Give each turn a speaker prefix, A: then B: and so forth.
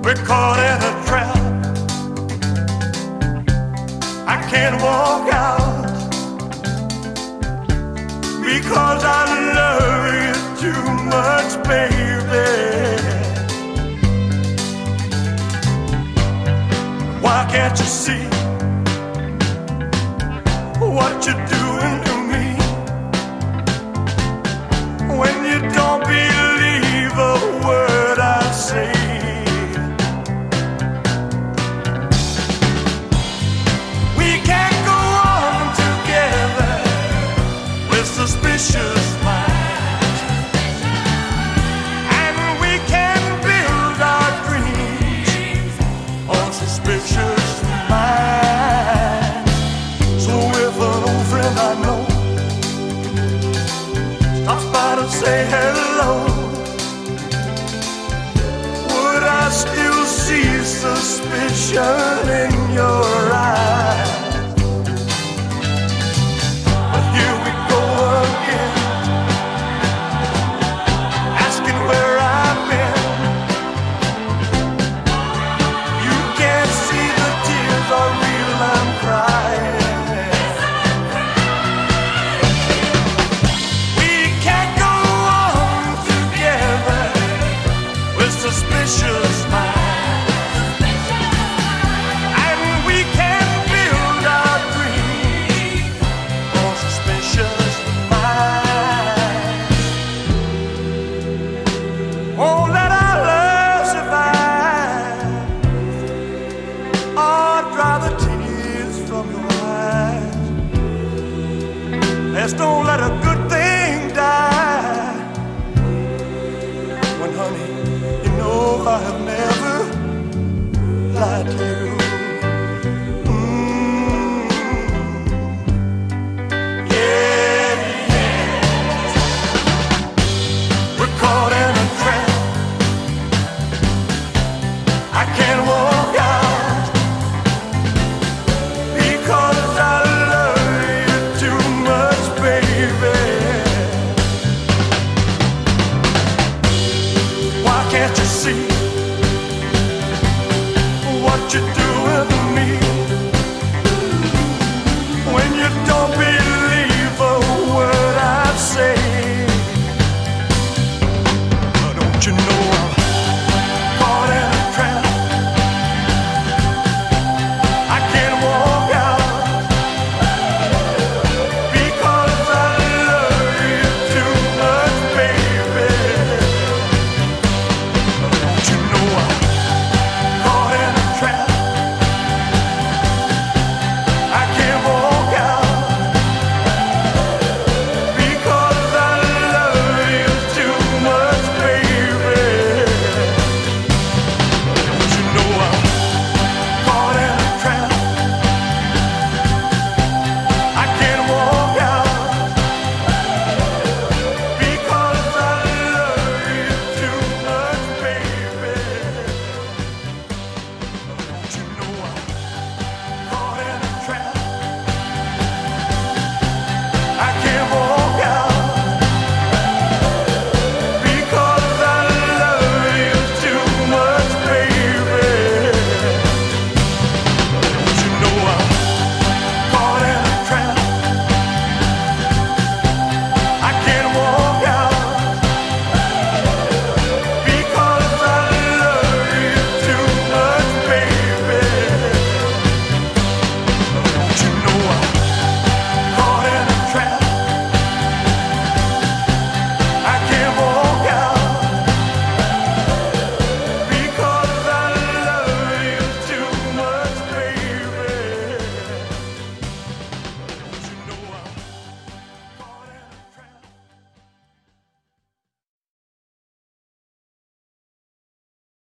A: We're caught in a trap. I can't walk out because I love you too much, baby. Why can't you see what you're doing to me? When you don't believe a word I say, we can't go on together with suspicious minds, and we can build our dreams on suspicious minds. So if an old friend I know stops by to say hello, would I still see suspicion in your